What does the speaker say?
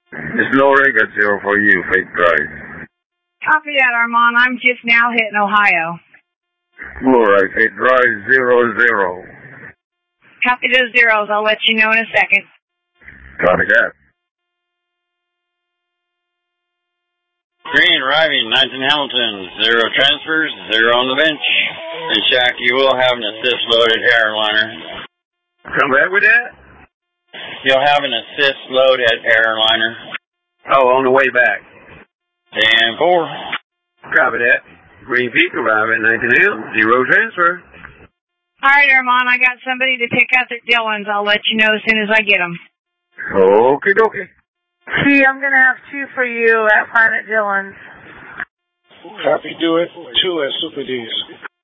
Miss Lori, got 0 for you, Fate Drive. Copy that, Armand. I'm just now hitting Ohio. All right, Fate Drive 00. Copy those zeros. I'll let you know in a second. Copy that. Green arriving, 19 Hamilton, 0 transfers, 0 on the bench. And Shaq, you will have an assist load at Airliner. Come back with that? You'll have an assist load at Airliner. Oh, on the way back. And 4. Copy that. Green Peak arriving, 19 M, 0 transfer. All right, Armand. I got somebody to pick up at Dillon's. I'll let you know as soon as I get them. Okie dokie. T, I'm going to have 2 for you at Planet Dillon's. Copy, do it. 2 at Super D's.